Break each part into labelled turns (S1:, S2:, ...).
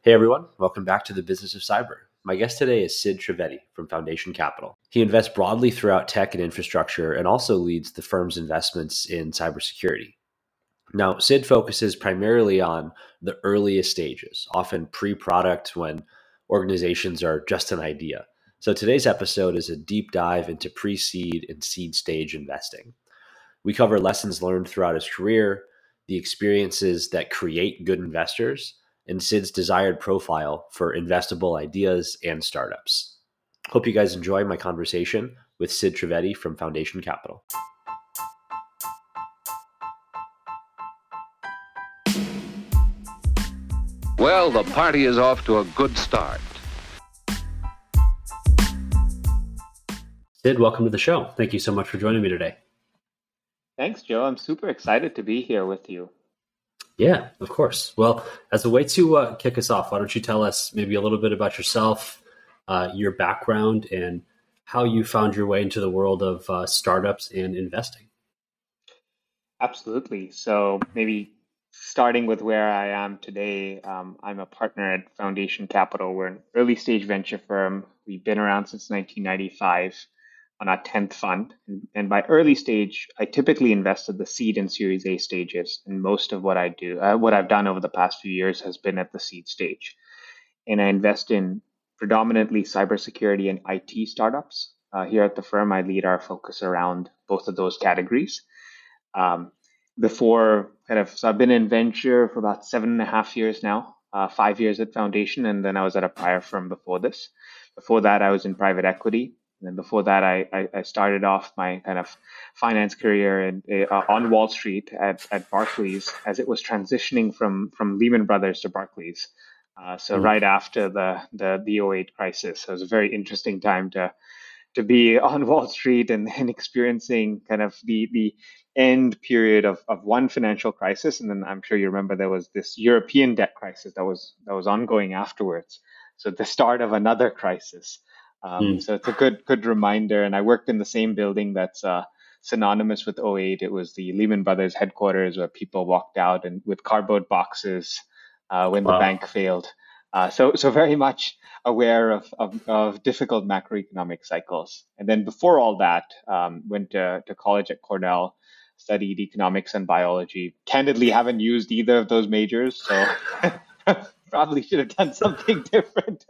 S1: Hey everyone, welcome back to the Business of Cyber. My guest today is Sid Trivedi from Foundation Capital. He invests broadly throughout tech and infrastructure and also leads the firm's investments in cybersecurity. Now, Sid focuses primarily on the earliest stages, often pre-product when organizations are just an idea. So today's episode is a deep dive into pre-seed and seed stage investing. We cover lessons learned throughout his career, the experiences that create good investors, and Sid's desired profile for investable ideas and startups. Hope you guys enjoy my conversation with Sid Trivedi from Foundation Capital.
S2: Well, the party is off to a good start.
S1: Sid, welcome to the show. Thank you so much for joining me today.
S3: Thanks, Joe. I'm super excited to be here with you.
S1: Yeah, of course. Well, as a way to kick us off, why don't you tell us maybe a little bit about yourself, your background, and how you found your way into the world of startups and investing?
S3: Absolutely. So maybe starting with where I am today, I'm a partner at Foundation Capital. We're an early stage venture firm. We've been around since 1995. On our 10th fund. And by early stage, I typically invest at the seed and Series A stages. And most of what I've done over the past few years has been at the seed stage. And I invest in predominantly cybersecurity and IT startups. Here at the firm, I lead our focus around both of those categories. So I've been in venture for about 7.5 years now, 5 years at Foundation, and then I was at a prior firm before this. Before that, I was in private equity. And then before that, I started off my kind of finance career on Wall Street at Barclays as it was transitioning from Lehman Brothers to Barclays. Right after the 2008 crisis, so it was a very interesting time to be on Wall Street and experiencing kind of the end period of one financial crisis, and then I'm sure you remember there was this European debt crisis that was ongoing afterwards. So the start of another crisis. So it's a good reminder. And I worked in the same building that's synonymous with '08. It was the Lehman Brothers headquarters where people walked out and with cardboard boxes when the bank failed. So very much aware of difficult macroeconomic cycles. And then before all that, went to college at Cornell, studied economics and biology. Candidly, haven't used either of those majors, so probably should have done something different.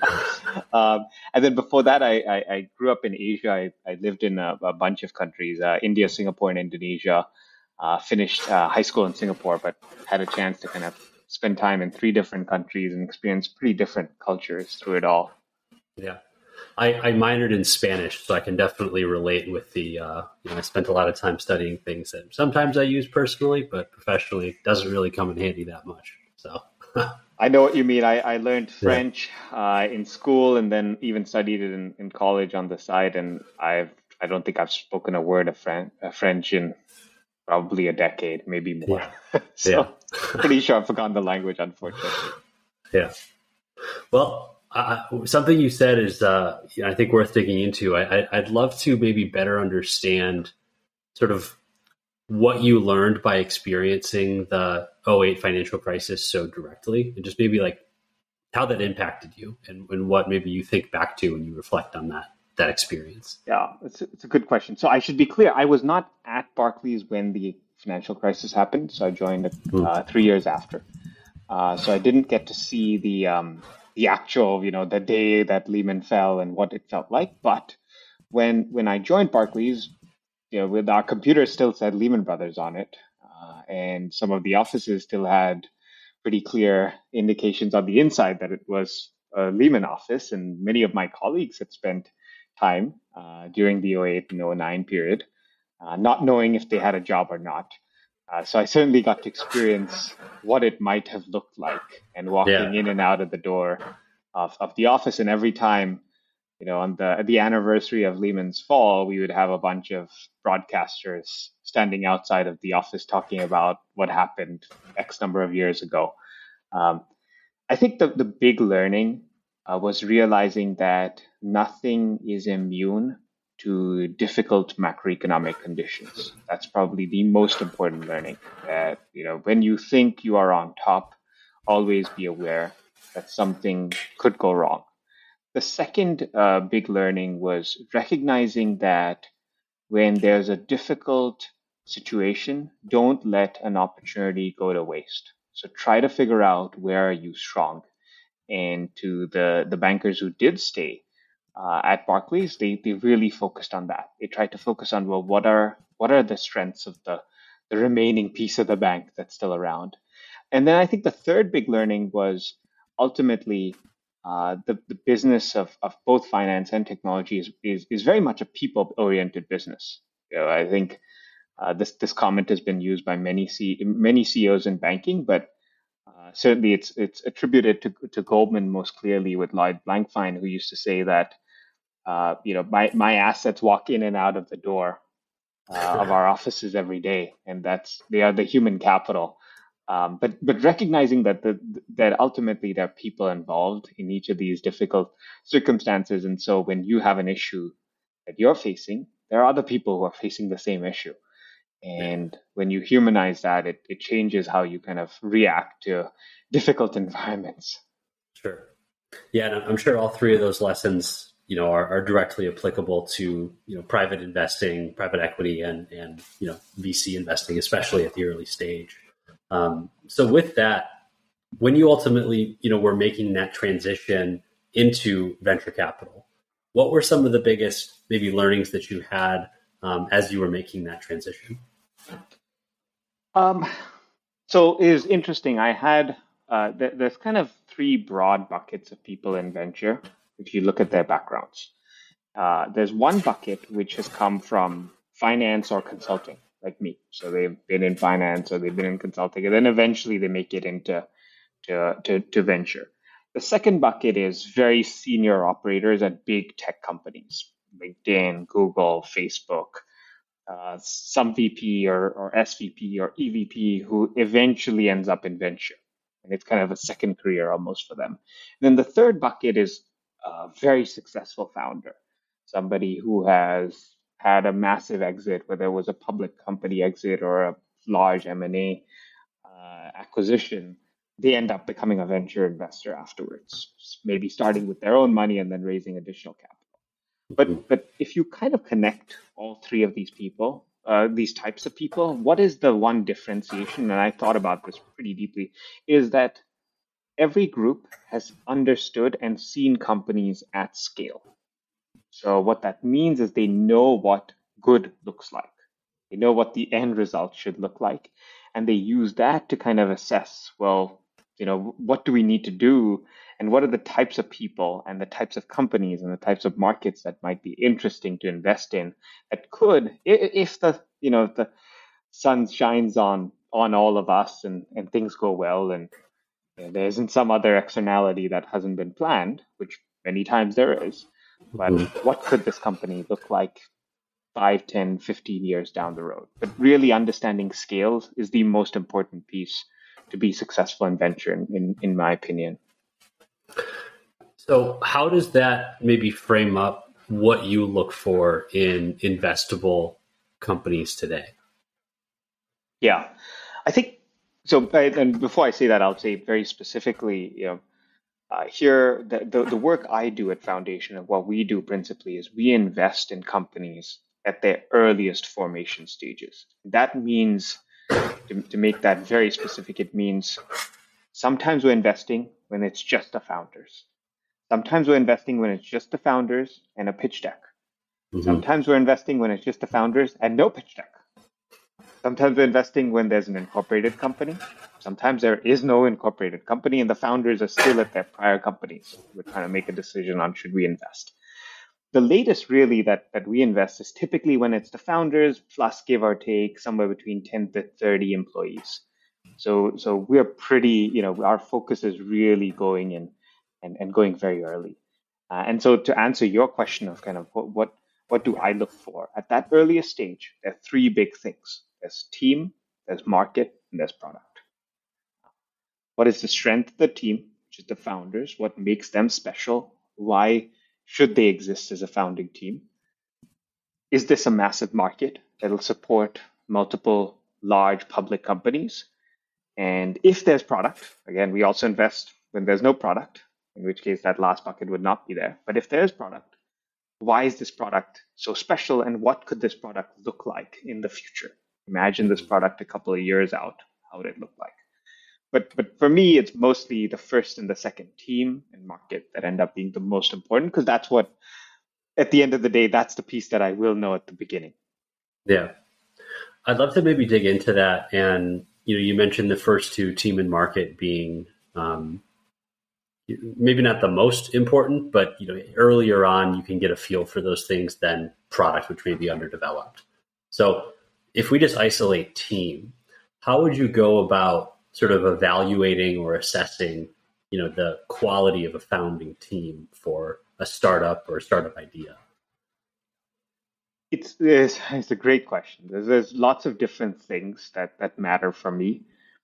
S3: And then before that, I grew up in Asia. I lived in a bunch of countries, India, Singapore, and Indonesia. Finished high school in Singapore, but had a chance to kind of spend time in 3 different countries and experience pretty different cultures through it all.
S1: Yeah. I minored in Spanish, so I can definitely relate with the, I spent a lot of time studying things that sometimes I use personally, but professionally it doesn't really come in handy that much. So
S3: I know what you mean. I learned French in school and then even studied it in college on the side. And I don't think I've spoken a word of French in probably a decade, maybe more.
S1: Yeah.
S3: Pretty sure I've forgotten the language, unfortunately.
S1: Yeah. Well, something you said is, I think worth digging into. I'd love to maybe better understand sort of what you learned by experiencing the '08 financial crisis so directly, and just maybe like how that impacted you and what maybe you think back to when you reflect on that experience.
S3: Yeah, it's a good question. So I should be clear. I was not at Barclays when the financial crisis happened. So I joined 3 years after. So I didn't get to see the actual, the day that Lehman fell and what it felt like. But when I joined Barclays, with our computers still said Lehman Brothers on it, and some of the offices still had pretty clear indications on the inside that it was a Lehman office, and many of my colleagues had spent time during the '08 and '09 period, not knowing if they had a job or not. So I certainly got to experience what it might have looked like and walking in and out of the door of the office. And every time, on the anniversary of Lehman's fall, we would have a bunch of broadcasters standing outside of the office talking about what happened X number of years ago. I think the big learning was realizing that nothing is immune to difficult macroeconomic conditions. That's probably the most important learning. That when you think you are on top, always be aware that something could go wrong. The second big learning was recognizing that when there's a difficult situation, don't let an opportunity go to waste. So try to figure out where are you strong. And to the bankers who did stay at Barclays, they really focused on that. They tried to focus on, well, what are the strengths of the remaining piece of the bank that's still around. And then I think the third big learning was ultimately the business of both finance and technology is very much a people oriented business. I think this comment has been used by many CEOs in banking, but certainly it's attributed to Goldman most clearly with Lloyd Blankfein, who used to say that my assets walk in and out of the door of our offices every day, and they are the human capital. But recognizing that ultimately there are people involved in each of these difficult circumstances, and so when you have an issue that you're facing, there are other people who are facing the same issue. And when you humanize that, it changes how you kind of react to difficult environments.
S1: Sure. Yeah, and I'm sure all three of those lessons, are directly applicable to, private investing, private equity, and VC investing, especially at the early stage. So with that, when you ultimately, were making that transition into venture capital, what were some of the biggest maybe learnings that you had as you were making that transition?
S3: So it was interesting. I had there's kind of three broad buckets of people in venture if you look at their backgrounds. There's one bucket which has come from finance or consulting, like me. So they've been in finance or they've been in consulting, and then eventually they make it into to venture. The second bucket is very senior operators at big tech companies, LinkedIn, Google, Facebook, some VP or SVP or EVP who eventually ends up in venture. And it's kind of a second career almost for them. And then the third bucket is a very successful founder, somebody who has had a massive exit, whether it was a public company exit or a large M&A acquisition. They end up becoming a venture investor afterwards, maybe starting with their own money and then raising additional capital. But if you kind of connect all three of these people, these types of people, what is the one differentiation? And I thought about this pretty deeply, is that every group has understood and seen companies at scale. So what that means is they know what good looks like. They know what the end result should look like. And they use that to kind of assess, well, what do we need to do? And what are the types of people and the types of companies and the types of markets that might be interesting to invest in that could, if the sun shines on all of us and things go well and there isn't some other externality that hasn't been planned, which many times there is, but what could this company look like 5, 10, 15 years down the road? But really understanding scales is the most important piece to be successful in venture, in my opinion.
S1: So how does that maybe frame up what you look for in investable companies today?
S3: Yeah, I think so. And before I say that, I'll say very specifically, here the work I do at Foundation and what we do principally is we invest in companies at their earliest formation stages. That means, to make that very specific, it means sometimes we're investing when it's just the founders. Sometimes we're investing when it's just the founders and a pitch deck. Sometimes we're investing when it's just the founders and no pitch deck. Sometimes we're investing when there's an incorporated company. Sometimes there is no incorporated company and the founders are still at their prior companies. We're trying to make a decision on should we invest. The latest really that we invest is typically when it's the founders plus give or take somewhere between 10 to 30 employees. So we're pretty, our focus is really going in and going very early. And so to answer your question of kind of what do I look for at that earliest stage, there are three big things. There's team, there's market, and there's product. What is the strength of the team, which is the founders? What makes them special? Why should they exist as a founding team? Is this a massive market that'll support multiple large public companies? And if there's product, again, we also invest when there's no product, in which case that last bucket would not be there. But if there's product, why is this product so special, and what could this product look like in the future? Imagine this product a couple of years out. How would it look like? But for me, it's mostly the first and the second team and market that end up being the most important, because that's what, at the end of the day, that's the piece that I will know at the beginning.
S1: Yeah. I'd love to maybe dig into that. And, you mentioned the first two, team and market, being maybe not the most important, but, earlier on you can get a feel for those things than product, which may be underdeveloped. So if we just isolate team, how would you go about sort of evaluating or assessing, the quality of a founding team for a startup or a startup idea?
S3: It's a great question. There's lots of different things that matter for me.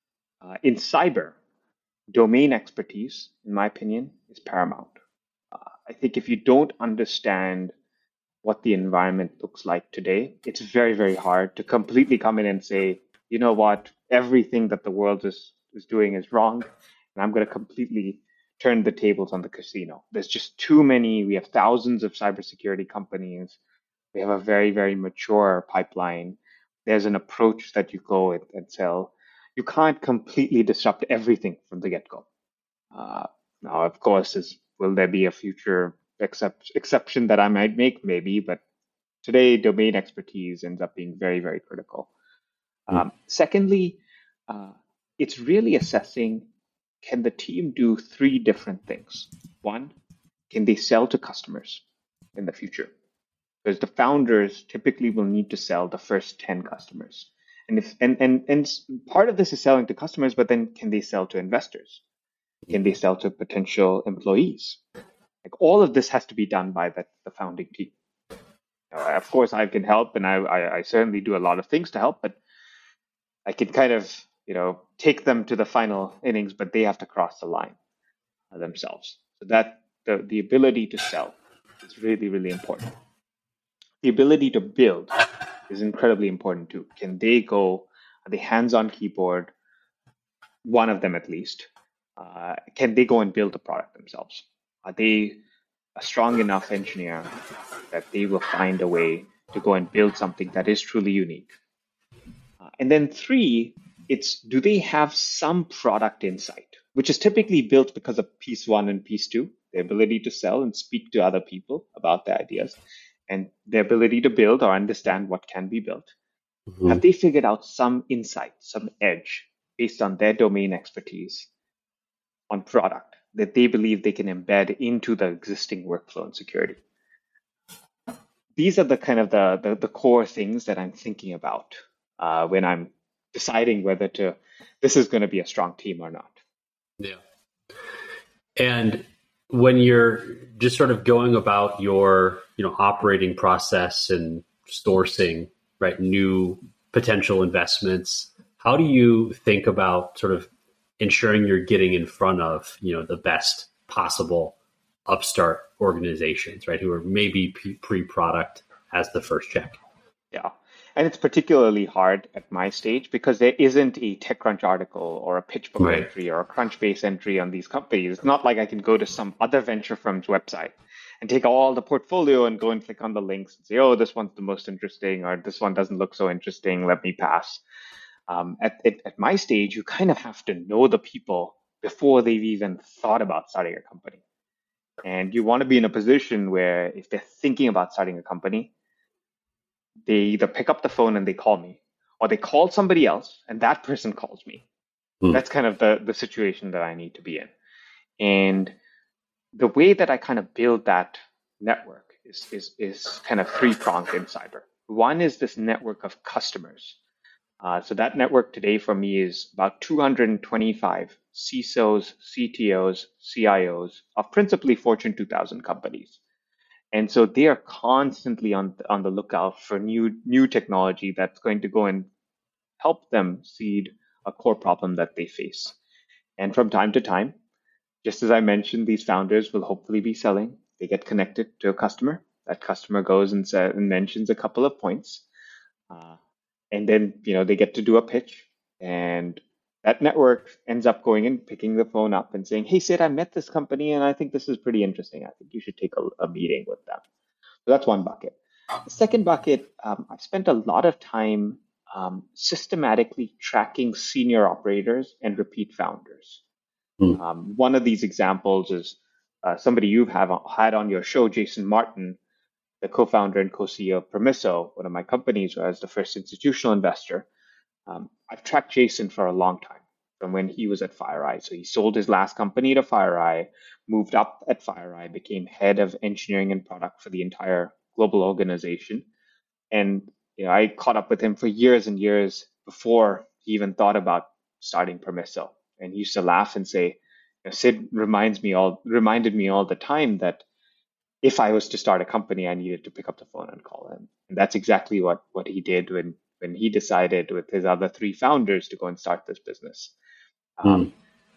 S3: In cyber, domain expertise, in my opinion, is paramount. I think if you don't understand what the environment looks like today, it's very, very hard to completely come in and say, you know what, everything that the world is doing is wrong, and I'm going to completely turn the tables on the casino. There's just too many. We have thousands of cybersecurity companies. We have a very, very mature pipeline. There's an approach that you go and sell. You can't completely disrupt everything from the get-go. Now, of course, will there be a future exception that I might make? Maybe, but today, domain expertise ends up being very, very critical. Secondly, it's really assessing, can the team do three different things? One, can they sell to customers in the future? Because the founders typically will need to sell the first 10 customers. And part of this is selling to customers, but then can they sell to investors? Can they sell to potential employees? Like, all of this has to be done by the founding team. Of course, I can help, and I certainly do a lot of things to help, but I can kind of, take them to the final innings, but they have to cross the line themselves. So that the ability to sell is really, really important. The ability to build is incredibly important too. Can they go, are they hands-on keyboard, one of them at least? Can they go and build the product themselves? Are they a strong enough engineer that they will find a way to go and build something that is truly unique? And then three, it's, do they have some product insight, which is typically built because of piece one and piece two, the ability to sell and speak to other people about their ideas, and the ability to build or understand what can be built. Mm-hmm. Have they figured out some insight, some edge based on their domain expertise on product that they believe they can embed into the existing workflow and security? These are the kind of the core things that I'm thinking about when I'm deciding whether this is going to be a strong team or not.
S1: Yeah. And when you're just sort of going about your, operating process and sourcing, right, new potential investments, how do you think about sort of ensuring you're getting in front of, the best possible upstart organizations, right, who are maybe pre-product as the first check?
S3: Yeah. And it's particularly hard at my stage because there isn't a TechCrunch article or a PitchBook entry or a Crunchbase entry on these companies. It's not like I can go to some other venture firm's website and take all the portfolio and go and click on the links and say, oh, this one's the most interesting, or this one doesn't look so interesting, let me pass. At my stage, you kind of have to know the people before they've even thought about starting a company. And you want to be in a position where if they're thinking about starting a company, they either pick up the phone and they call me, or they call somebody else and that person calls me. That's kind of the situation that I need to be in. And the way that I kind of build that network is kind of three-pronged in cyber. One is this network of customers. So that network today for me is about 225 CISOs, CTOs, CIOs of principally Fortune 2000 companies. And so they are constantly on the lookout for new technology that's going to go and help them seed a core problem that they face. And from time to time, just as I mentioned, these founders will hopefully be selling. They get connected to a customer. That customer goes and mentions a couple of points. And then, they get to do a pitch. And That network ends up going and picking the phone up and saying, "Hey, Sid, I met this company and I think this is pretty interesting. I think you should take a meeting with them." So that's one bucket. The second bucket, I've spent a lot of time systematically tracking senior operators and repeat founders.
S1: Mm.
S3: One of these examples is somebody you've had on your show, Jason Martin, the co-founder and co-CEO of Permisso, one of my companies, where I was the first institutional investor. I've tracked Jason for a long time from when he was at FireEye. So he sold his last company to FireEye, moved up at FireEye, became head of engineering and product for the entire global organization. And I caught up with him for years and years before he even thought about starting Permisso. And he used to laugh and say, Sid reminded me all the time that if I was to start a company, I needed to pick up the phone and call him. And that's exactly what he did when he decided with his other three founders to go and start this business.
S1: Mm.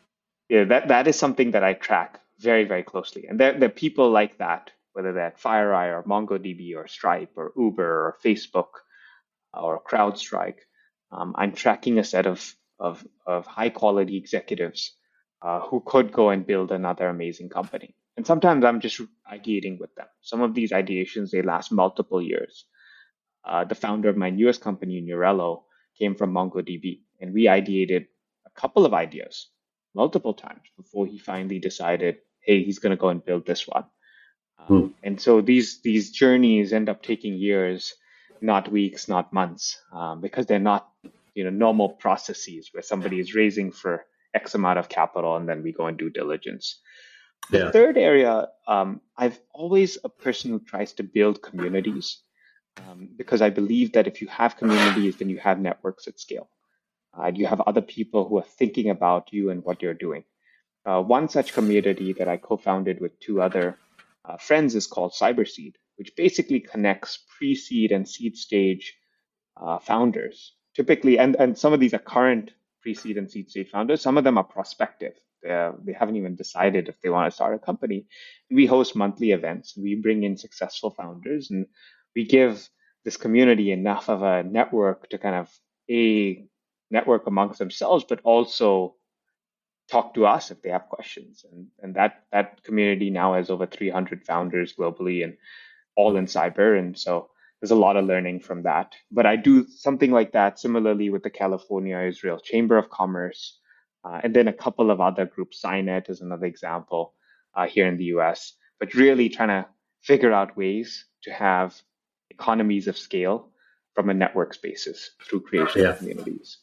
S3: That is something that I track very, very closely. And there are people like that, whether they're at FireEye or MongoDB or Stripe or Uber or Facebook or CrowdStrike. I'm tracking a set of high quality executives who could go and build another amazing company. And sometimes I'm just ideating with them. Some of these ideations, they last multiple years. The founder of my newest company, Nurello, came from MongoDB, and we ideated a couple of ideas multiple times before he finally decided, hey, he's going to go and build this one.
S1: Mm.
S3: And so these journeys end up taking years, not weeks, not months, because they're not normal processes where somebody is raising for X amount of capital and then we go and do diligence. The
S1: Yeah.
S3: third area, I've always a person who tries to build communities because I believe that if you have communities, then you have networks at scale. You have other people who are thinking about you and what you're doing. One such community that I co-founded with two other friends is called Cyberseed, which basically connects pre-seed and seed stage founders. Typically, and some of these are current pre-seed and seed stage founders. Some of them are prospective. They haven't even decided if they want to start a company. We host monthly events. We bring in successful founders, and we give this community enough of a network to kind of network amongst themselves, but also talk to us if they have questions. And that community now has over 300 founders globally and all in cyber. And so there's a lot of learning from that. But I do something like that similarly with the California Israel Chamber of Commerce, and then a couple of other groups. Cynet is another example here in the US. But really trying to figure out ways to have economies of scale from a network basis through creation
S1: Yeah.
S3: of communities.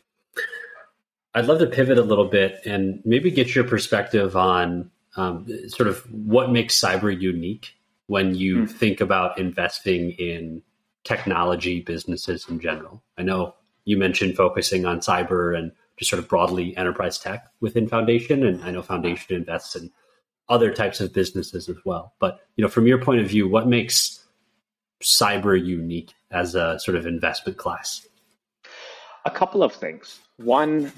S1: I'd love to pivot a little bit and maybe get your perspective on sort of what makes cyber unique when you think about investing in technology businesses in general. I know you mentioned focusing on cyber and just sort of broadly enterprise tech within Foundation, and I know Foundation invests in other types of businesses as well. But from your point of view, what makes cyber unique as a sort of investment class?
S3: A couple of things. One,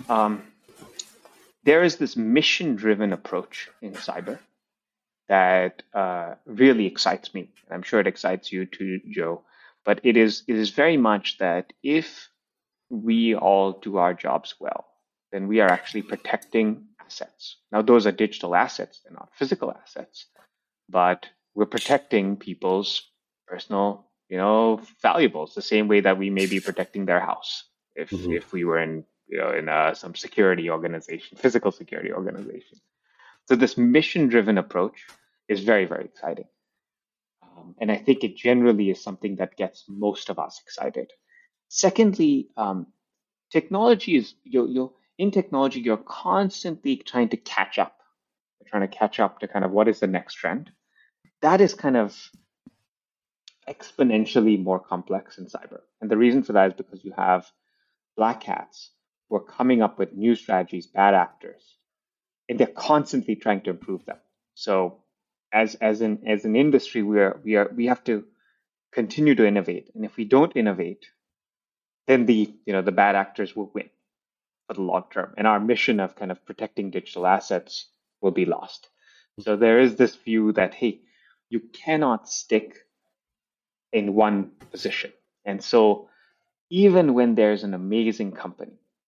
S3: there is this mission-driven approach in cyber that really excites me. I'm sure it excites you too, Joe. But it is very much that if we all do our jobs well, then we are actually protecting assets. Now, those are digital assets; they're not physical assets, but we're protecting people's personal, valuables the same way that we may be protecting their house if we were in some security organization, physical security organization. So this mission-driven approach is very, very exciting. And I think it generally is something that gets most of us excited. Secondly, technology is in technology, you're constantly trying to catch up. You're trying to catch up to kind of what is the next trend. That is kind of exponentially more complex in cyber. And the reason for that is because you have black hats who are coming up with new strategies, bad actors, and they're constantly trying to improve them. So as an industry, we have to continue to innovate. And if we don't innovate, then the bad actors will win for the long term. And our mission of kind of protecting digital assets will be lost. So there is this view that, hey, you cannot stick in one position. And so even when there's an amazing company,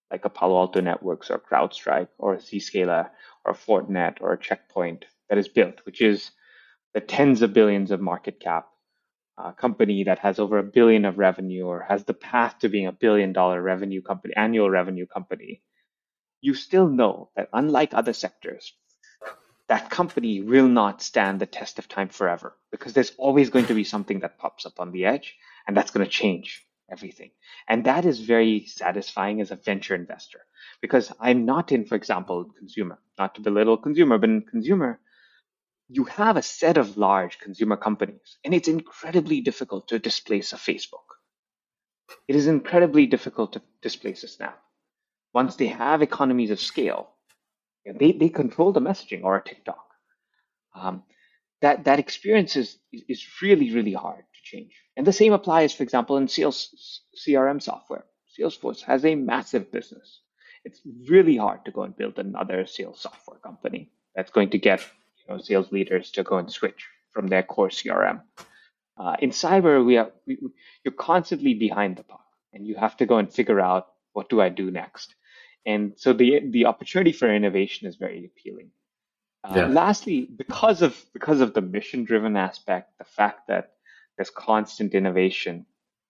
S3: like a Palo Alto Networks or CrowdStrike or a Zscaler or a Fortinet or a Checkpoint that is built, which is the tens of billions of market cap company that has over $1 billion of revenue or has the path to being $1 billion revenue company, annual revenue company, you still know that unlike other sectors, that company will not stand the test of time forever because there's always going to be something that pops up on the edge and that's going to change everything. And that is very satisfying as a venture investor because I'm not in, for example, consumer, not to belittle consumer, but in consumer, you have a set of large consumer companies, and it's incredibly difficult to displace a Facebook. It is incredibly difficult to displace a Snap. Once they have economies of scale, they control the messaging or a TikTok. Um, that experience is really, really hard to change. And the same applies, for example, in sales CRM software. Salesforce has a massive business. It's really hard to go and build another sales software company that's going to get sales leaders to go and switch from their core CRM. In cyber, you're constantly behind the puck, and you have to go and figure out what do I do next. And so the opportunity for innovation is very appealing. Lastly, because of the mission-driven aspect, the fact that there's constant innovation,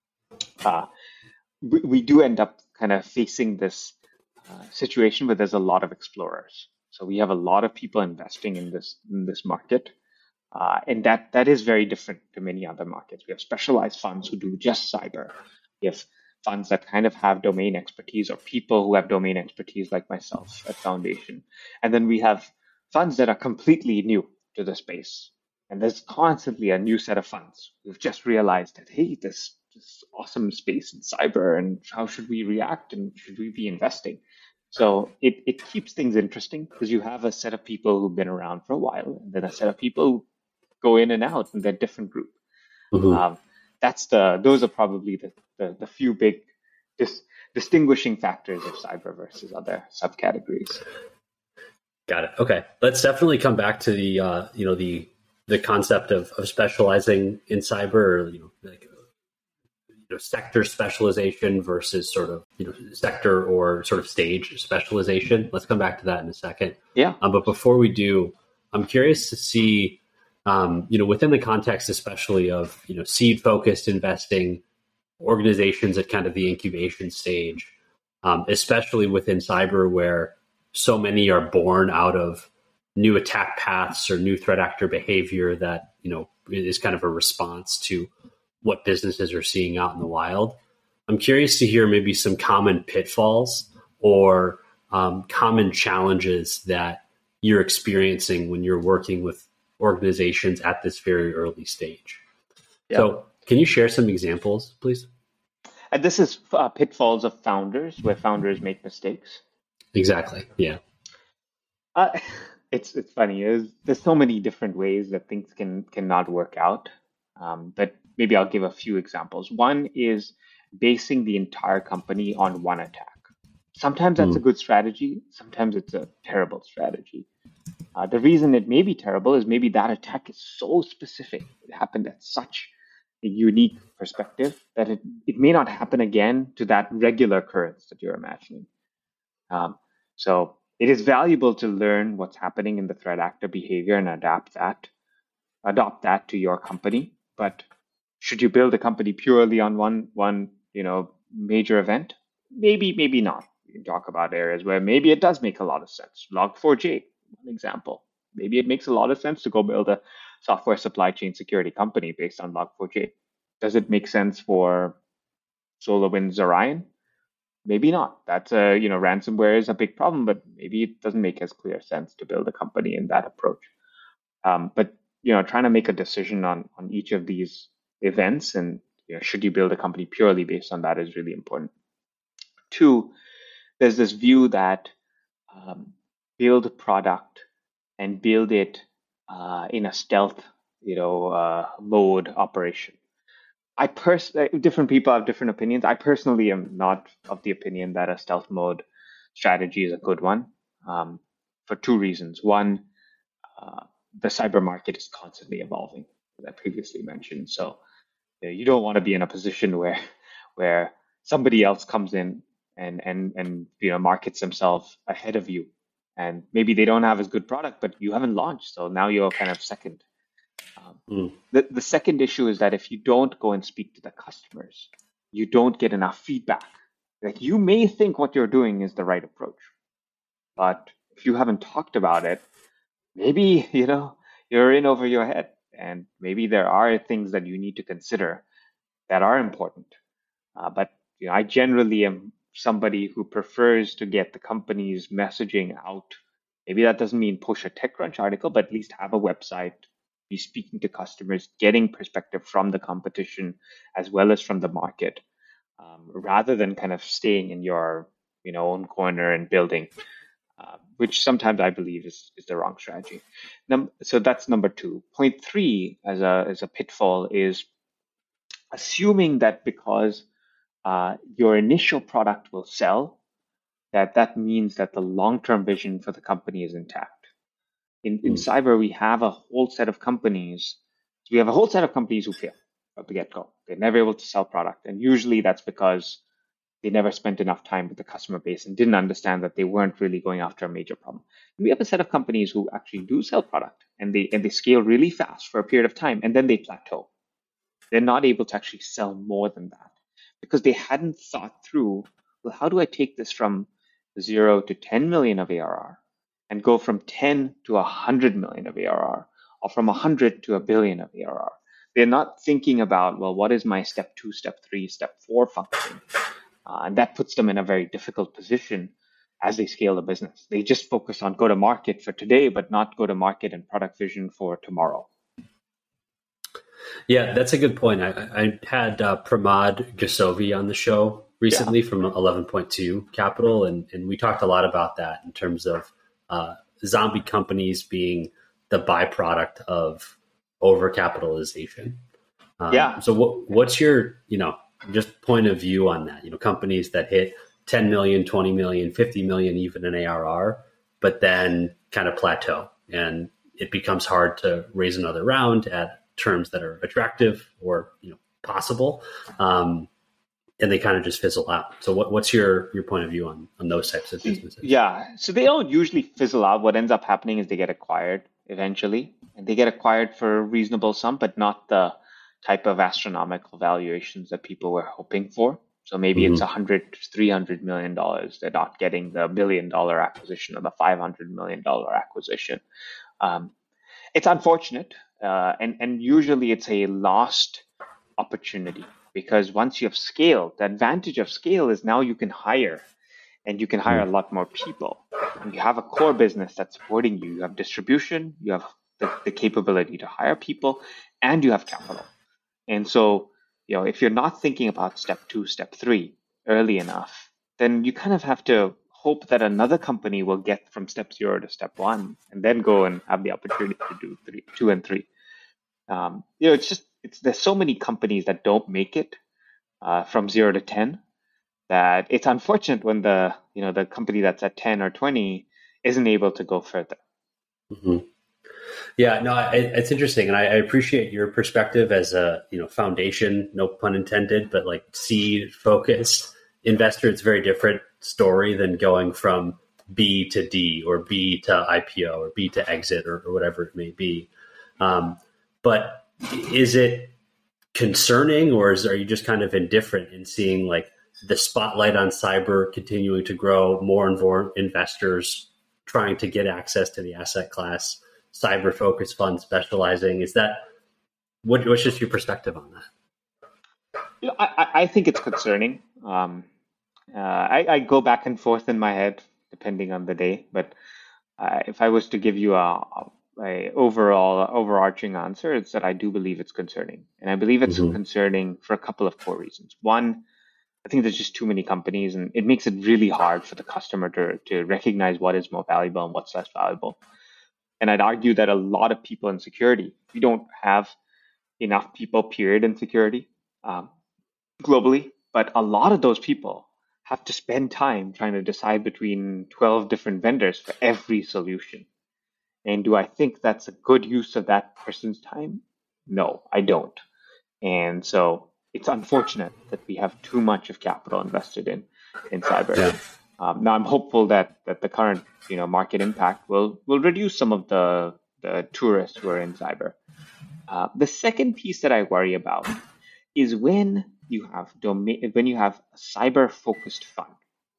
S3: we do end up kind of facing this situation where there's a lot of explorers. So we have a lot of people investing in this market, and that is very different to many other markets. We have specialized funds who do just cyber. We have funds that kind of have domain expertise or people who have domain expertise like myself at Foundation. And then we have funds that are completely new to the space. And there's constantly a new set of funds who've just realized that, hey, this awesome space in cyber, and how should we react and should we be investing? So it keeps things interesting because you have a set of people who've been around for a while, and then a set of people who go in and out in their different group. Mm-hmm. Those are probably the few big distinguishing factors of cyber versus other subcategories.
S1: Got it. Okay, let's definitely come back to the concept of specializing in cyber, or sector specialization versus sort of sector or sort of stage specialization. Let's come back to that in a second.
S3: Yeah.
S1: But before we do, I'm curious to see, within the context, especially of seed focused investing, organizations at kind of the incubation stage, especially within cyber, where so many are born out of new attack paths or new threat actor behavior that is kind of a response to what businesses are seeing out in the wild. I'm curious to hear maybe some common pitfalls or common challenges that you're experiencing when you're working with organizations at this very early stage. Yeah. So can you share some examples, please?
S3: And this is pitfalls of founders, where founders make mistakes.
S1: Exactly. Yeah.
S3: It's funny. There's so many different ways that things cannot work out. But maybe I'll give a few examples. One is basing the entire company on one attack. Sometimes that's a good strategy. Sometimes it's a terrible strategy. The reason it may be terrible is maybe that attack is so specific. It happened at such a unique perspective that it may not happen again to that regular occurrence that you're imagining. So it is valuable to learn what's happening in the threat actor behavior and adopt that to your company. But should you build a company purely on one major event? Maybe not. We can talk about areas where maybe it does make a lot of sense. Log4j, one example. Maybe it makes a lot of sense to go build a software supply chain security company based on Log4j. Does it make sense for SolarWinds Orion? Maybe not. That's ransomware is a big problem, but maybe it doesn't make as clear sense to build a company in that approach. But trying to make a decision on each of these events and should you build a company purely based on that is really important. Two, there's this view that build a product and build it in a stealth mode operation. Different people have different opinions. I personally am not of the opinion that a stealth mode strategy is a good one for two reasons. One, the cyber market is constantly evolving, as I previously mentioned. So you don't want to be in a position where somebody else comes in and markets themselves ahead of you. And maybe they don't have as good product, but you haven't launched, so now you're kind of second.
S1: Mm.
S3: The second issue is that if you don't go and speak to the customers, you don't get enough feedback. Like, you may think what you're doing is the right approach, but if you haven't talked about it, maybe you're in over your head, and maybe there are things that you need to consider that are important. But I generally am somebody who prefers to get the company's messaging out. Maybe that doesn't mean push a TechCrunch article, but at least have a website, be speaking to customers, getting perspective from the competition as well as from the market, rather than kind of staying in your own corner and building, which sometimes I believe is the wrong strategy. So that's number two. Point three, as a pitfall, is assuming that because your initial product will sell, that means that the long-term vision for the company is intact. In cyber, we have a whole set of companies. We have a whole set of companies who fail at the get-go. They're never able to sell product, and usually that's because they never spent enough time with the customer base and didn't understand that they weren't really going after a major problem. And we have a set of companies who actually do sell product, and they scale really fast for a period of time, and then they plateau. They're not able to actually sell more than that because they hadn't thought through, well, how do I take this from 0 to 10 million of ARR and go from 10 to 100 million of ARR, or from 100 to a billion of ARR? They're not thinking about, well, what is my step 2, step 3, step 4 function? And that puts them in a very difficult position as they scale the business. They just focus on go to market for today, but not go to market and product vision for tomorrow.
S1: Yeah, that's a good point. I had Pramod Gosavi on the show recently from 11.2 Capital, and we talked a lot about that in terms of zombie companies being the byproduct of overcapitalization. So what's your, just point of view on that? Companies that hit 10 million, 20 million, 50 million, even in ARR, but then kind of plateau, and it becomes hard to raise another round at terms that are attractive or possible, and they kind of just fizzle out. So what's your point of view on those types of businesses?
S3: Yeah, so they don't usually fizzle out. What ends up happening is they get acquired eventually, and they get acquired for a reasonable sum, but not the type of astronomical valuations that people were hoping for. So maybe it's $100 to $300 million. They're not getting the $1 billion acquisition or the $500 million acquisition. It's unfortunate, and usually it's a lost opportunity, because once you have scaled, the advantage of scale is now you can hire, and you can hire a lot more people. And you have a core business that's supporting you. You have distribution, you have the capability to hire people, and you have capital. And so, if you're not thinking about step 2, step 3 early enough, then you kind of have to hope that another company will get from step 0 to step 1, and then go and have the opportunity to do 2 and 3. There's so many companies that don't make it from 0 to 10 that it's unfortunate when the company that's at 10 or 20 isn't able to go further.
S1: Yeah, no, it's interesting, and I appreciate your perspective as a foundation, no pun intended, but like seed focused investor. It's a very different story than going from B to D or B to IPO or B to exit or whatever it may be. But is it concerning, or are you just kind of indifferent in seeing like the spotlight on cyber continuing to grow, more and more investors trying to get access to the asset class, cyber focused funds specializing? Is that what's just your perspective on that?
S3: I think it's concerning. I go back and forth in my head depending on the day, but if I was to give you a overarching answer, it's that I do believe it's concerning, and I believe it's concerning for a couple of core reasons. One, I think there's just too many companies, and it makes it really hard for the customer to recognize what is more valuable and what's less valuable. And I'd argue that a lot of people in security, we don't have enough people, period, in security globally, but a lot of those people have to spend time trying to decide between 12 different vendors for every solution. And do I think that's a good use of that person's time? No, I don't. And so it's unfortunate that we have too much of capital invested in in cyber.
S1: Yeah.
S3: Now I'm hopeful that the current market impact will reduce some of the tourists who are in cyber. The second piece that I worry about is when you have a cyber focused fund.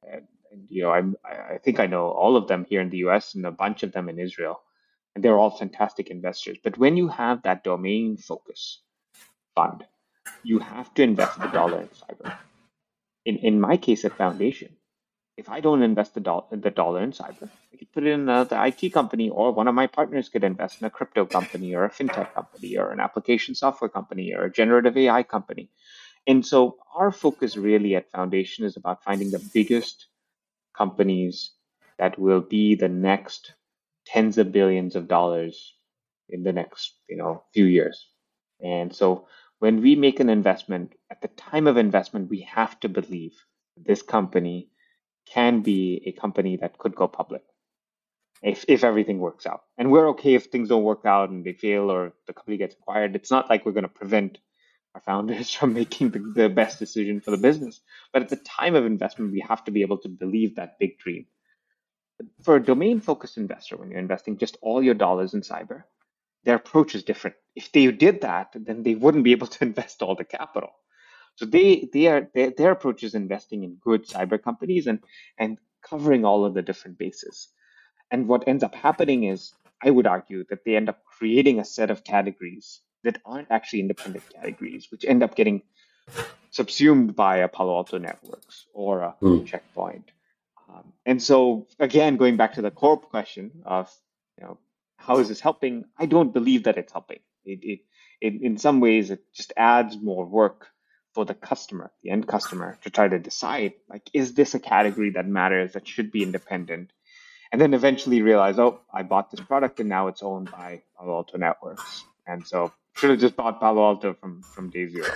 S3: I think I know all of them here in the US and a bunch of them in Israel, and they're all fantastic investors. But when you have that domain focus fund, you have to invest the dollar in cyber. In my case at Foundation, if I don't invest the dollar in cyber, I could put it in the IT company, or one of my partners could invest in a crypto company or a fintech company or an application software company or a generative AI company. And so our focus really at Foundation is about finding the biggest companies that will be the next tens of billions of dollars in the next few years. And so when we make an investment, at the time of investment, we have to believe this company can be a company that could go public if everything works out. And we're okay if things don't work out and they fail or the company gets acquired. It's not like we're going to prevent our founders from making the best decision for the business. But at the time of investment, we have to be able to believe that big dream. For a domain-focused investor, when you're investing just all your dollars in cyber, their approach is different. If they did that, then they wouldn't be able to invest all the capital. So their approach is investing in good cyber companies and covering all of the different bases. And what ends up happening is, I would argue that they end up creating a set of categories that aren't actually independent categories, which end up getting subsumed by a Palo Alto Networks or a Checkpoint. And so, again, going back to the core question of, how is this helping? I don't believe that it's helping. In some ways, it just adds more work for the customer, the end customer, to try to decide, like, is this a category that matters, that should be independent? And then eventually realize, oh, I bought this product and now it's owned by Palo Alto Networks. And so should have just bought Palo Alto from day zero.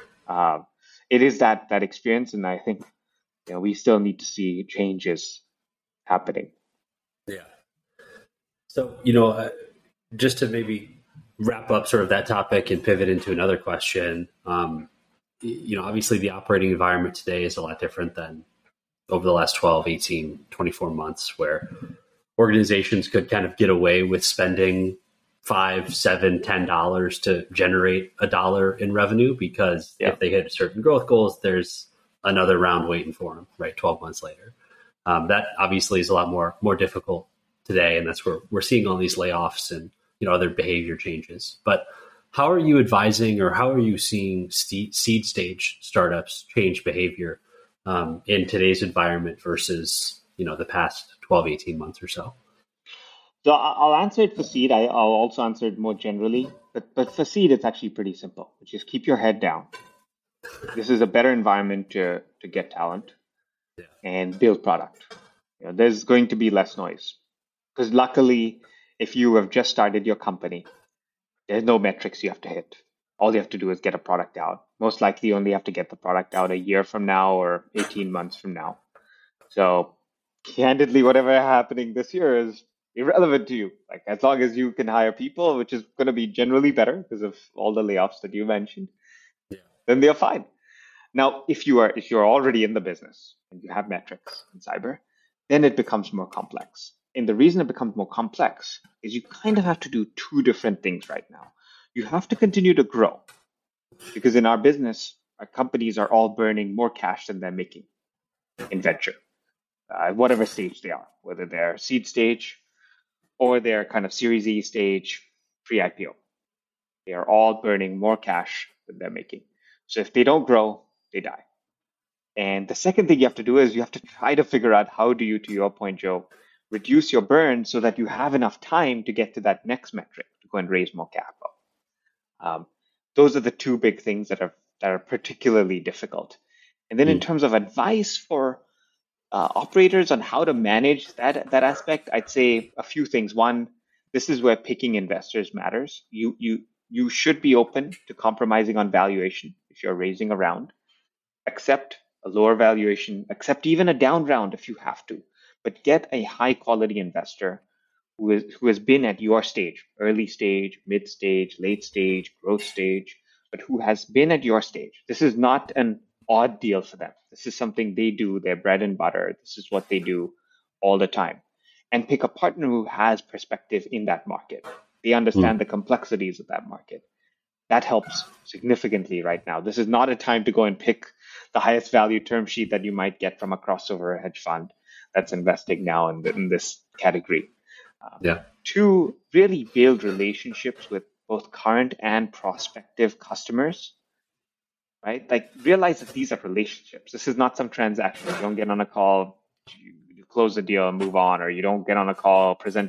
S3: It is that experience, and I think we still need to see changes happening.
S1: Yeah. So, just to maybe wrap up sort of that topic and pivot into another question, obviously the operating environment today is a lot different than over the last 12, 18, 24 months, where organizations could kind of get away with spending $5, $7, $10 to generate $1 in revenue, because if they hit certain growth goals, there's another round waiting for them, right? 12 months later. That obviously is a lot more difficult today, and that's where we're seeing all these layoffs and other behavior changes. But how are you advising, or how are you seeing seed stage startups change behavior in today's environment versus the past 12, 18 months or so?
S3: So I'll answer it for seed. I'll also answer it more generally. But for seed, it's actually pretty simple, which is keep your head down. This is a better environment to get talent and build product. There's going to be less noise. Because luckily, if you have just started your company, there's no metrics you have to hit. All you have to do is get a product out. Most likely, you only have to get the product out a year from now or 18 months from now. So candidly, whatever happening this year is irrelevant to you. Like, as long as you can hire people, which is going to be generally better because of all the layoffs that you mentioned, then they're fine. Now, if you're already in the business and you have metrics in cyber, then it becomes more complex. And the reason it becomes more complex is you kind of have to do two different things right now. You have to continue to grow, because in our business, our companies are all burning more cash than they're making in venture, whatever stage they are, whether they're seed stage or they're kind of Series E stage, pre-IPO. They are all burning more cash than they're making. So if they don't grow, they die. And the second thing you have to do is you have to try to figure out how do you, to your point, Joe, reduce your burn so that you have enough time to get to that next metric to go and raise more capital. Those are the two big things that are particularly difficult. And then in terms of advice for operators on how to manage that aspect, I'd say a few things. One, this is where picking investors matters. You should be open to compromising on valuation if you're raising a round. Accept a lower valuation, accept even a down round if you have to, but get a high quality investor who has been at your stage, early stage, mid stage, late stage, growth stage, but who has been at your stage. This is not an odd deal for them. This is something they do, their bread and butter. This is what they do all the time. And pick a partner who has perspective in that market. They understand the complexities of that market. That helps significantly right now. This is not a time to go and pick the highest value term sheet that you might get from a crossover hedge fund that's investing now in this category. To really build relationships with both current and prospective customers, right? Like realize that these are relationships. This is not some transaction. You don't get on a call, you close the deal and move on, or you don't get on a call, present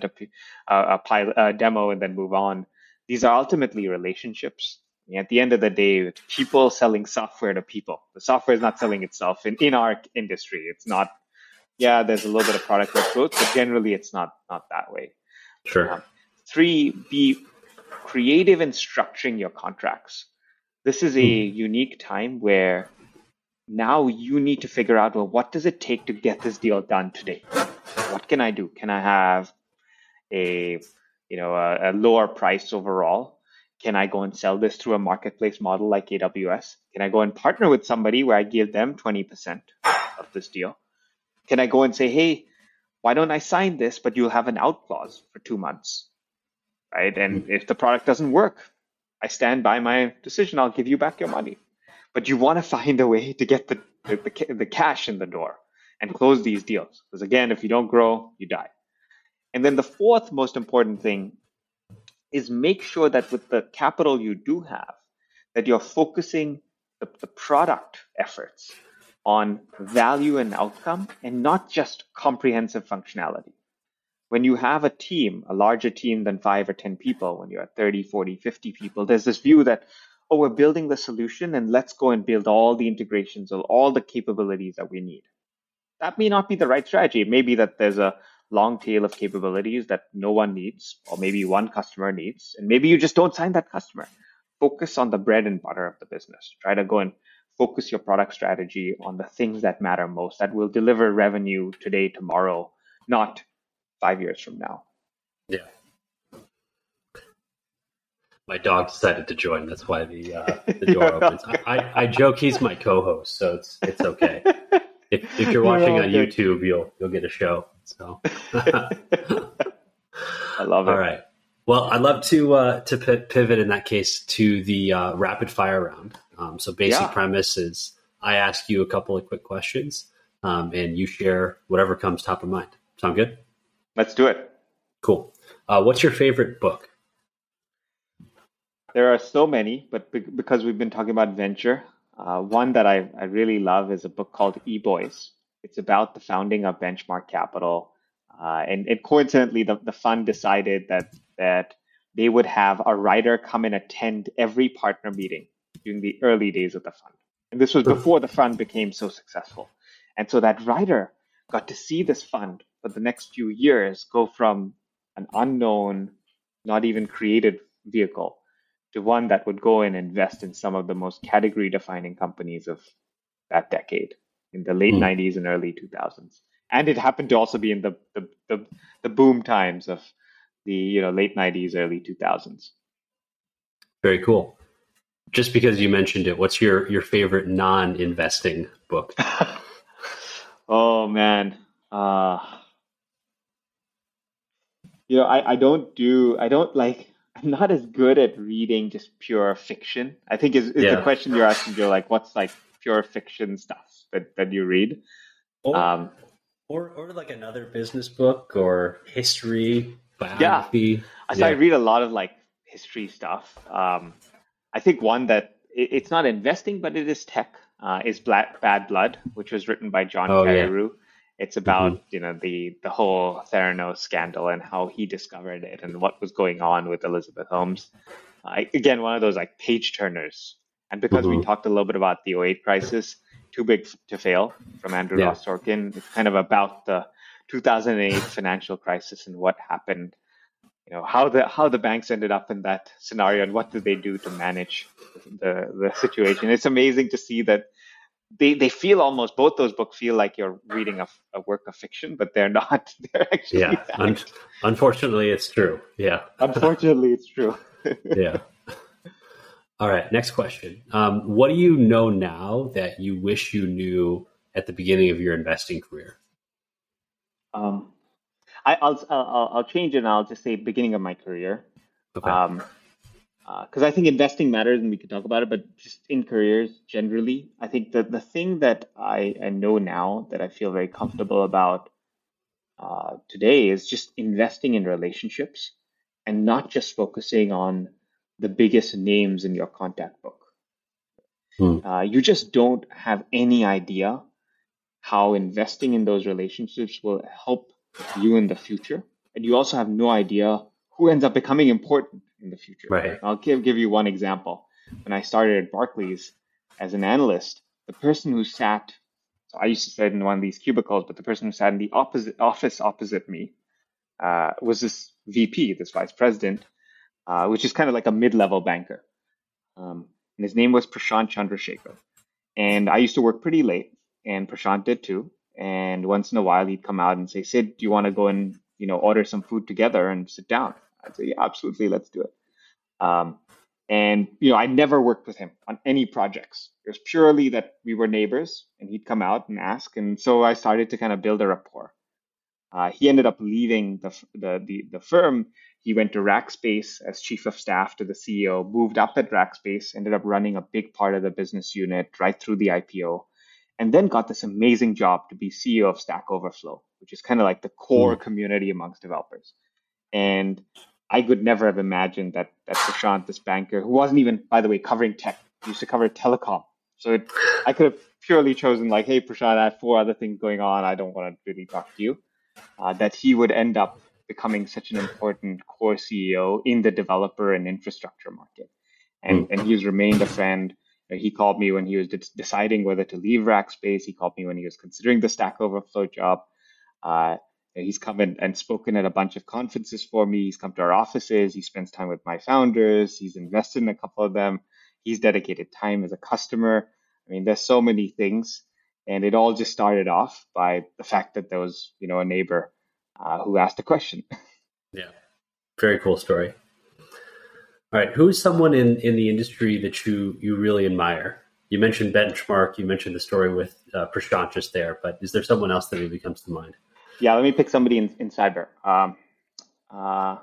S3: a demo and then move on. These are ultimately relationships. And at the end of the day, it's people selling software to people. The software is not selling itself in our industry. It's not, there's a little bit of product led growth, but generally it's not that way.
S1: Sure.
S3: 3, be creative in structuring your contracts. This is a unique time where now you need to figure out, well, what does it take to get this deal done today? What can I do? Can I have a lower price overall? Can I go and sell this through a marketplace model like AWS? Can I go and partner with somebody where I give them 20% of this deal? Can I go and say, hey, why don't I sign this, but you'll have an out clause for 2 months, right? And if the product doesn't work, I stand by my decision. I'll give you back your money. But you want to find a way to get the cash in the door and close these deals. Because again, if you don't grow, you die. And then the 4th most important thing is make sure that with the capital you do have, that you're focusing the product efforts on value and outcome and not just comprehensive functionality. When you have a team, a larger team than 5 or 10 people, when you're at 30, 40, 50 people, there's this view that, oh, we're building the solution and let's go and build all the integrations or all the capabilities that we need. That may not be the right strategy. It may be that there's a long tail of capabilities that no one needs, or maybe one customer needs, and maybe you just don't sign that customer. Focus on the bread and butter of the business. Try to go and focus your product strategy on the things that matter most, that will deliver revenue today, tomorrow, not 5 years from now.
S1: Yeah. My dog decided to join. That's why the door opens. I joke he's my co-host, so it's okay. If you're watching on YouTube, you'll get a show. So
S3: I love it.
S1: All right. Well, I'd love to pivot in that case to the rapid fire round. So basic premise is I ask you a couple of quick questions, and you share whatever comes top of mind. Sound good?
S3: Let's do it.
S1: Cool. What's your favorite book?
S3: There are so many, but because we've been talking about venture, one that I really love is a book called eBoys. It's about the founding of Benchmark Capital. And coincidentally, the fund decided that they would have a writer come and attend every partner meeting during the early days of the fund. And this was before the fund became so successful. And so that writer got to see this fund for the next few years go from an unknown, not even created vehicle to one that would go and invest in some of the most category-defining companies of that decade in the late 90s and early 2000s. And it happened to also be in the boom times of the late 90s, early 2000s.
S1: Very cool. Just because you mentioned it, what's your favorite non-investing book?
S3: Oh man, I'm not as good at reading just pure fiction. I think is the question you're asking, Joe, like what's like pure fiction stuff that you read?
S1: Or like another business book or history, biography.
S3: So I read a lot of like history stuff. I think one that it's not investing, but it is tech, is Bad Blood, which was written by John Carreyrou. It's about the whole Theranos scandal and how he discovered it and what was going on with Elizabeth Holmes. Again, one of those like page turners. And because we talked a little bit about the 2008 crisis, Too Big to Fail from Andrew Ross Sorkin, it's kind of about the 2008 financial crisis and what happened. How the banks ended up in that scenario and what did they do to manage the situation. It's amazing to see that they feel almost, both those books feel like you're reading a work of fiction, but they're not. They're actually
S1: unfortunately, it's true. Yeah.
S3: Unfortunately, it's true.
S1: Yeah. All right, next question. What do you know now that you wish you knew at the beginning of your investing career?
S3: Um, I'll change it and I'll just say beginning of my career.
S1: Okay.
S3: Um, because I think investing matters and we can talk about it, but just in careers generally, I think that the thing that I know now that I feel very comfortable about today is just investing in relationships and not just focusing on the biggest names in your contact book.
S1: Hmm.
S3: You just don't have any idea how investing in those relationships will help you in the future. And you also have no idea who ends up becoming important in the future.
S1: Right.
S3: I'll give you one example. When I started at Barclays as an analyst, the person who sat, so I used to sit in one of these cubicles, but the person who sat in the opposite office opposite me was this VP, this vice president, which is kind of like a mid-level banker. And his name was Prashant Chandrasekhar. And I used to work pretty late, and Prashant did too. And once in a while, he'd come out and say, "Sid, do you want to go and order some food together and sit down?" I'd say, "Yeah, absolutely, let's do it." Um, and I never worked with him on any projects. It was purely that we were neighbors, and he'd come out and ask, and so I started to kind of build a rapport. He ended up leaving the firm. He went to Rackspace as chief of staff to the CEO, moved up at Rackspace, ended up running a big part of the business unit right through the IPO, and then got this amazing job to be CEO of Stack Overflow, which is kind of like the core
S1: Hmm.
S3: community amongst developers. And I could never have imagined that Prashant, this banker, who wasn't even, by the way, covering tech, he used to cover telecom. So I could have purely chosen like, "Hey, Prashant, I have four other things going on. I don't want to really talk to you." That he would end up becoming such an important core CEO in the developer and infrastructure market.
S1: Hmm.
S3: And he's remained a friend. He called me when he was deciding whether to leave Rackspace. He called me when he was considering the Stack Overflow job. Uh, he's come in and spoken at a bunch of conferences for me. He's come to our offices. He spends time with my founders. He's invested in a couple of them. He's dedicated time as a customer. I mean, there's so many things. And it all just started off by the fact that there was, a neighbor who asked a question.
S1: Yeah. Very cool story. All right. Who is someone in the industry that you really admire? You mentioned Benchmark. You mentioned the story with Prashant just there, but is there someone else that really comes to mind?
S3: Yeah, let me pick somebody in cyber. Uh,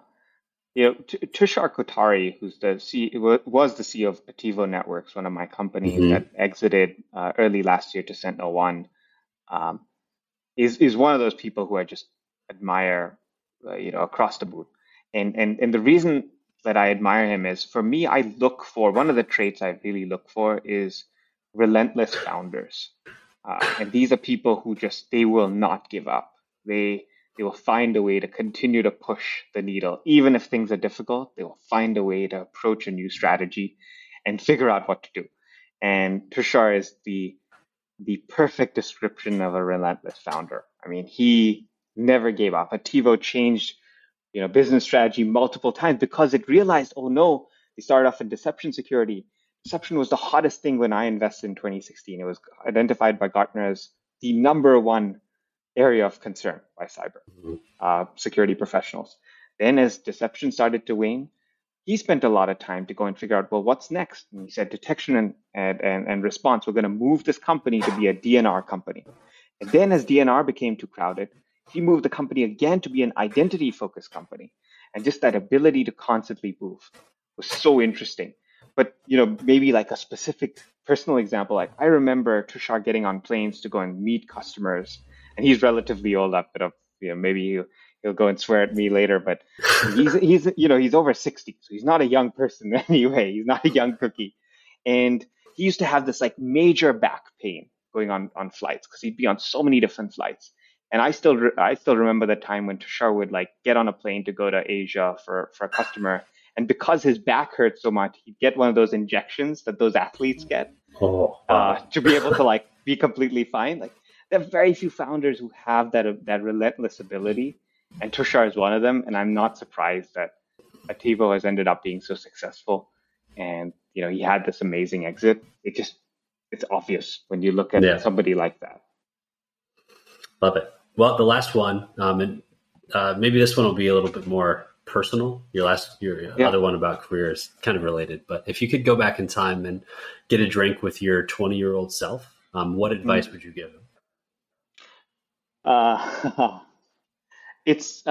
S3: Tushar Kothari, who's was the CEO of Ativo Networks, one of my companies
S1: Hmm.
S3: that exited early last year to SentinelOne, um, is one of those people who I just admire, across the board. And the reason that I admire him is, for me, I look for one of the traits I really look for is relentless founders. And these are people who just they will not give up. They will find a way to continue to push the needle, even if things are difficult. They will find a way to approach a new strategy and figure out what to do. And Tushar is the perfect description of a relentless founder. I mean, he never gave up. Ativo changed, business strategy multiple times because it realized, oh no, they started off in deception security. Deception was the hottest thing when I invested in 2016. It was identified by Gartner as the number one area of concern by cyber security professionals. Then, as deception started to wane, he spent a lot of time to go and figure out, well, what's next? And he said, detection and response. We're going to move this company to be a DNR company. And then, as DNR became too crowded, he moved the company again to be an identity focused company. And just that ability to constantly move was so interesting. But, maybe like a specific personal example, like I remember Tushar getting on planes to go and meet customers. And he's relatively old, up, but maybe he'll go and swear at me later, but he's over 60, so he's not a young person anyway. He's not a young cookie, and he used to have this like major back pain going on flights because he'd be on so many different flights. And I still remember the time when Tushar would like get on a plane to go to Asia for a customer, and because his back hurt so much, he'd get one of those injections that those athletes get
S1: Oh, wow.
S3: to be able to like be completely fine. Like there are very few founders who have that relentless ability, and Tushar is one of them. And I'm not surprised that Ativo has ended up being so successful. And he had this amazing exit. It's obvious when you look at
S1: Yeah.
S3: somebody like that.
S1: Love it. Well, the last one, and maybe this one will be a little bit more
S4: personal. Your
S3: Yeah.
S4: other one about career is kind of related, but if you could go back in time and get a drink with your 20-year-old self, what advice would you give him?
S3: Uh, it's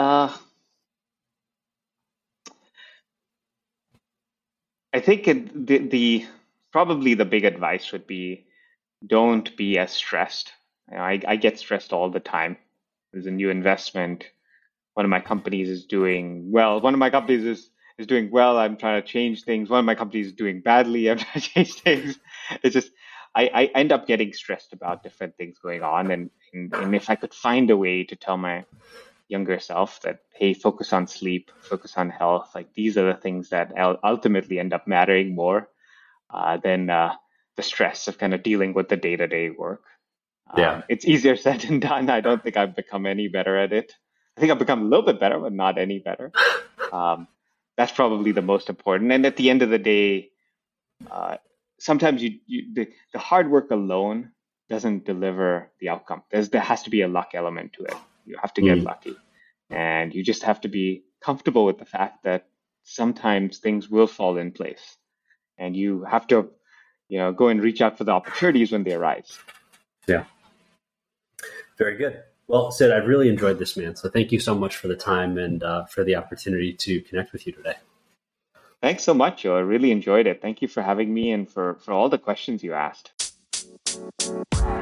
S3: I think the probably the big advice would be don't be as stressed. I get stressed all the time. There's a new investment. One of my companies is doing well. One of my companies is doing well. I'm trying to change things. One of my companies is doing badly. I'm trying to change things. It's just I end up getting stressed about different things going on. And if I could find a way to tell my younger self that, hey, focus on sleep, focus on health, like these are the things that ultimately end up mattering more than the stress of kind of dealing with the day-to-day work.
S4: Yeah.
S3: It's easier said than done. I don't think I've become any better at it. I think I've become a little bit better, but not any better. Um, that's probably the most important. And at the end of the day, uh, sometimes the hard work alone doesn't deliver the outcome. There has to be a luck element to it. You have to get
S4: Mm.
S3: lucky, and you just have to be comfortable with the fact that sometimes things will fall in place, and you have to, go and reach out for the opportunities when they arise.
S4: Yeah. Very good. Well, Sid, I've really enjoyed this, man. So thank you so much for the time and for the opportunity to connect with you today.
S3: Thanks so much, Joe. I really enjoyed it. Thank you for having me and for all the questions you asked.